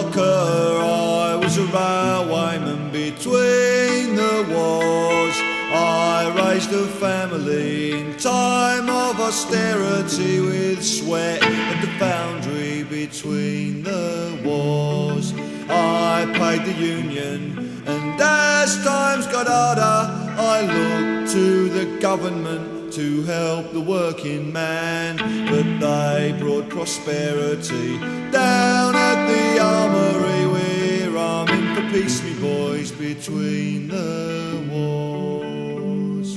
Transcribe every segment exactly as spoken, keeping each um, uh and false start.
worker, I was a railwayman between the wars. I raised a family in time of austerity with sweat at the foundry between the wars. I paid the union, and as times got harder, I looked to the government to help the working man. But they brought prosperity down at the armoury. We're arming for peace, me boys, between the wars.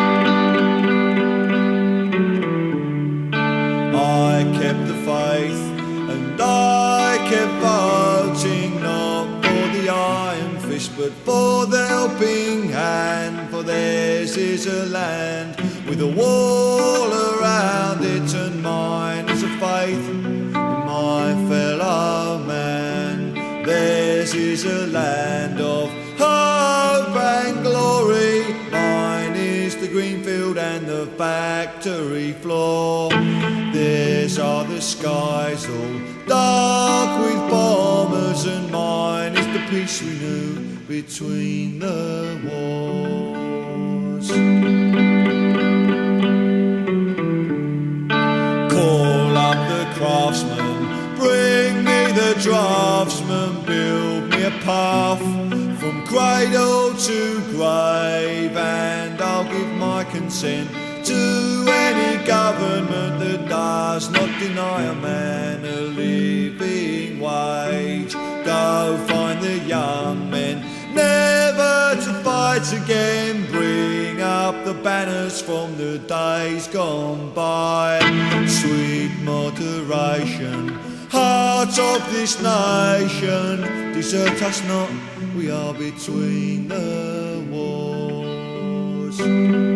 I kept the faith and I kept voting, not for the iron fist but for the helping hand. For theirs is a land with a wall around it, and mine is a faith in my fellow man. Theirs is a land of hope and glory, mine is the green field and the factory floor. Theirs are the skies all dark with bombers, and mine is the peace we knew between the wars. Call up the craftsman, bring me the draftsman, build me a path from cradle to grave, and I'll give my consent to any government that does not deny a man a living wage. Go find the young men, never to fight again. Bring up the banners from the days gone by. Sweet moderation, heart of this nation, desert us not, we are between the wars.